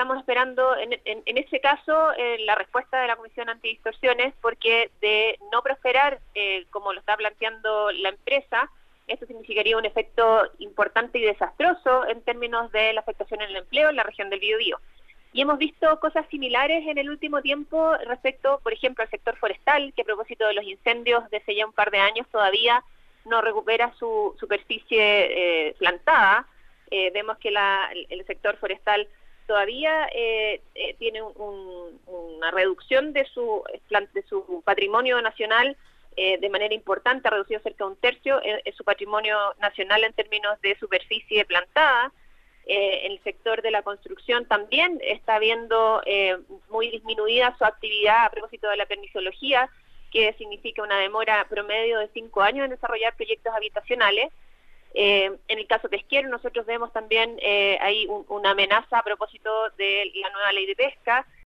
estamos esperando, en ese caso, la respuesta de la Comisión Antidistorsiones, porque de no prosperar, como lo está planteando la empresa, esto significaría un efecto importante y desastroso en términos de la afectación en el empleo en la región del Biobío. Y hemos visto cosas similares en el último tiempo respecto, por ejemplo, al sector forestal, que a propósito de los incendios de hace ya un par de años todavía no recupera su superficie plantada. Vemos que el sector forestal todavía tiene una reducción de su patrimonio nacional de manera importante, ha reducido cerca de un tercio su patrimonio nacional en términos de superficie plantada. El sector de la construcción también está viendo muy disminuida su actividad a propósito de la permisología, que significa una demora promedio de 5 años en desarrollar proyectos habitacionales. En el caso pesquero nosotros vemos también hay una amenaza a propósito de la nueva ley de pesca,